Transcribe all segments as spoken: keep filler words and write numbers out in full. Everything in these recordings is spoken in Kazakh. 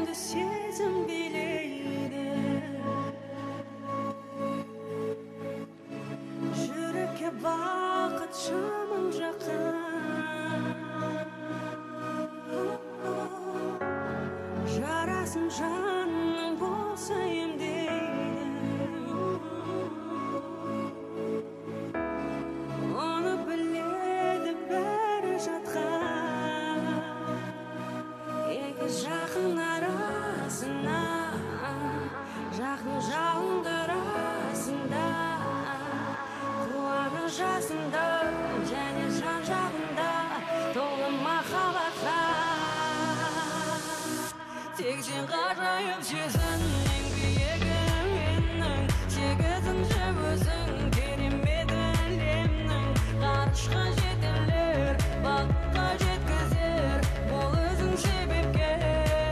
сезім билейді, жүрекке бақыт шамын жаққан, жарасын жанның болса емдейді, оны біледі бәрі жатқан. Екі жақын арасына, жақын жалынды арасында, қуаныш жасында және жан жағында толы махаббатқа. Тек сен ғажайып сезіннің биігі менің, сегізінші өзің керемет әлемнің. Ғарышқа жетелер, бақытқа жеткізер, бол өзің себепкер.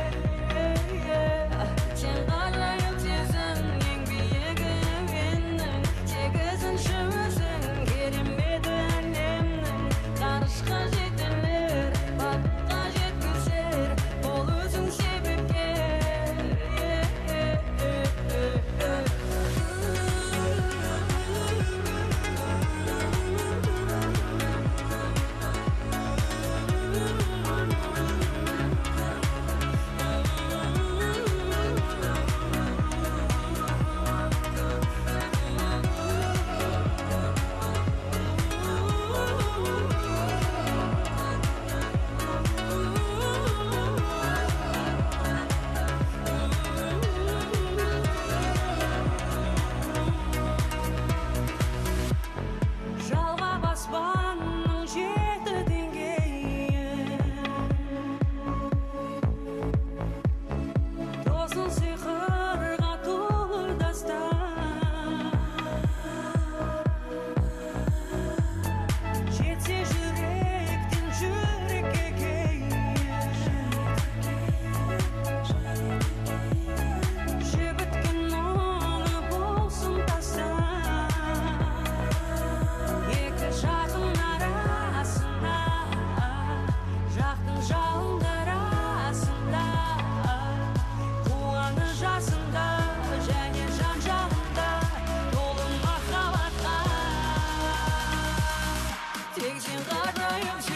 Сен ғажайып сезіннің биігі менің, сегізінші өзің керемет әлемнің. Ғарышқа жетелер, бақытқа жеткізер, бол өзің себепкер. Жалғап аспанның жеті деңгейі, тосын сиқырға толы дастан. Жетсе жүректен жүрекке жібіткен оны болсын тастан. Екі жақын арасында, жақтың жалынды арасында, қуаныш жасында және жан жағында толы махаббатқа. Тек сен ғажайып